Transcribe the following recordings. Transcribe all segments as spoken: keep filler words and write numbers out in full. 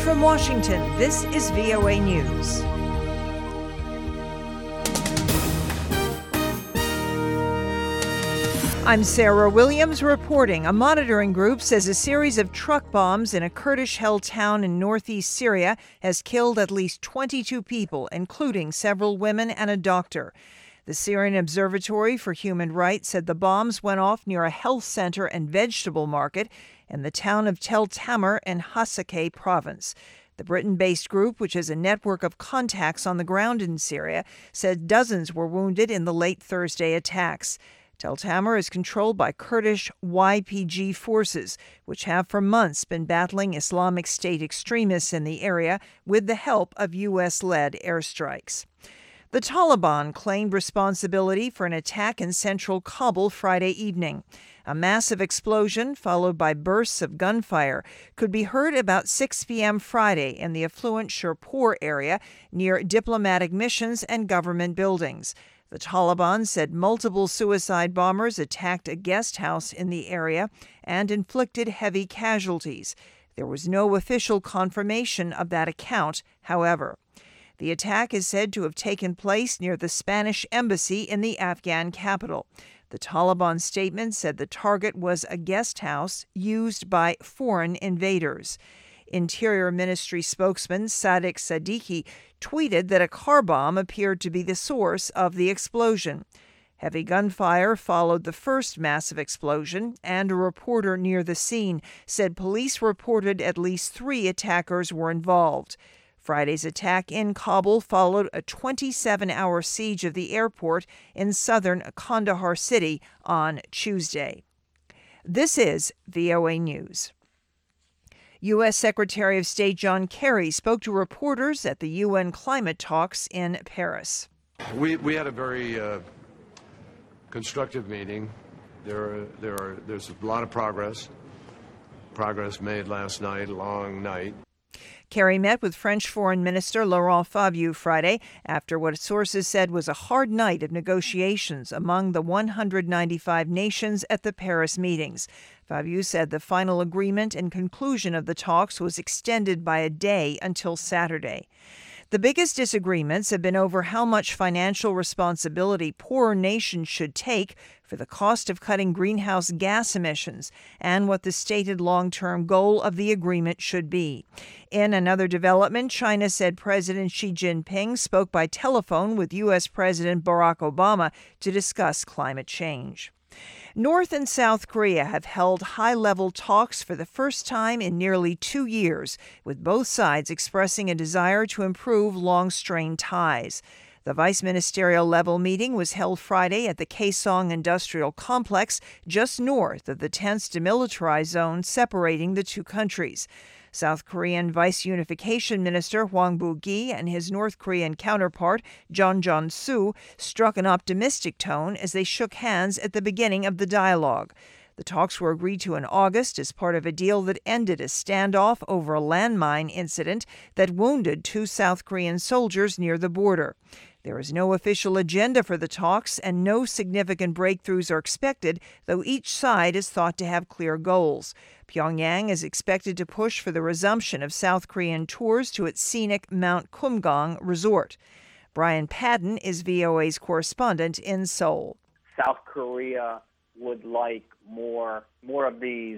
from Washington, this is V O A News. I'm Sarah Williams reporting. A monitoring group says a series of truck bombs in a Kurdish-held town in northeast Syria has killed at least twenty-two people, including several women and a doctor. The Syrian Observatory for Human Rights said the bombs went off near a health center and vegetable market in the town of Tel Tamer in Hasakeh province. The Britain-based group, which has a network of contacts on the ground in Syria, said dozens were wounded in the late Thursday attacks. Tel Tamer is controlled by Kurdish Y P G forces, which have for months been battling Islamic State extremists in the area with the help of U S-led airstrikes. The Taliban claimed responsibility for an attack in central Kabul Friday evening. A massive explosion, followed by bursts of gunfire, could be heard about six p.m. Friday in the affluent Sherpur area near diplomatic missions and government buildings. The Taliban said multiple suicide bombers attacked a guest house in the area and inflicted heavy casualties. There was no official confirmation of that account, however. The attack is said to have taken place near the Spanish embassy in the Afghan capital. The Taliban statement said the target was a guest house used by foreign invaders. Interior Ministry spokesman Sadiq Siddiqui tweeted that a car bomb appeared to be the source of the explosion. Heavy gunfire followed the first massive explosion, and a reporter near the scene said police reported at least three attackers were involved. Friday's attack in Kabul followed a twenty-seven hour siege of the airport in southern Kandahar city on Tuesday. This is V O A News. U S. Secretary of State John Kerry spoke to reporters at the U N climate talks in Paris. We we had a very uh, constructive meeting. There are, there are there's a lot of progress. Progress made last night, a long night. Kerry met with French Foreign Minister Laurent Fabius Friday after what sources said was a hard night of negotiations among the one hundred ninety-five nations at the Paris meetings. Fabius said the final agreement and conclusion of the talks was extended by a day until Saturday. The biggest disagreements have been over how much financial responsibility poorer nations should take for the cost of cutting greenhouse gas emissions and what the stated long-term goal of the agreement should be. In another development, China said President Xi Jinping spoke by telephone with U S. President Barack Obama to discuss climate change. North and South Korea have held high-level talks for the first time in nearly two years, with both sides expressing a desire to improve long-strained ties. The vice-ministerial level meeting was held Friday at the Kaesong Industrial Complex, just north of the tense demilitarized zone separating the two countries. South Korean Vice Unification Minister Hwang Bu-gi and his North Korean counterpart, Jeon Jong-soo, struck an optimistic tone as they shook hands at the beginning of the dialogue. The talks were agreed to in August as part of a deal that ended a standoff over a landmine incident that wounded two South Korean soldiers near the border. There is no official agenda for the talks, and no significant breakthroughs are expected, though each side is thought to have clear goals. Pyongyang is expected to push for the resumption of South Korean tours to its scenic Mount Kumgang resort. Brian Padden is V O A's correspondent in Seoul. South Korea would like more more of these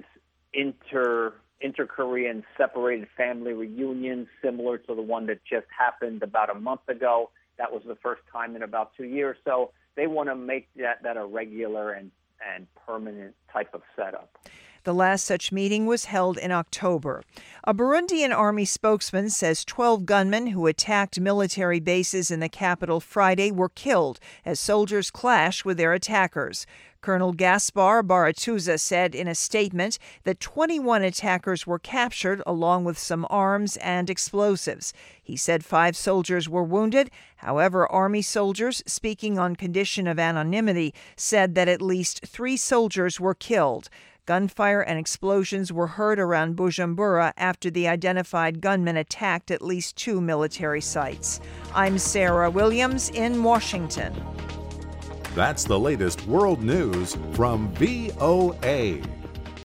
inter inter-Korean separated family reunions, similar to the one that just happened about a month ago. That was the first time in about two years. So they want to make that, that a regular and, and permanent type of setup. The last such meeting was held in October. A Burundian army spokesman says twelve gunmen who attacked military bases in the capital Friday were killed as soldiers clashed with their attackers. Colonel Gaspar Baratuza said in a statement that twenty-one attackers were captured along with some arms and explosives. He said five soldiers were wounded. However, Army soldiers, speaking on condition of anonymity, said that at least three soldiers were killed. Gunfire and explosions were heard around Bujumbura after the identified gunmen attacked at least two military sites. I'm Sarah Williams in Washington. That's the latest world news from V O A.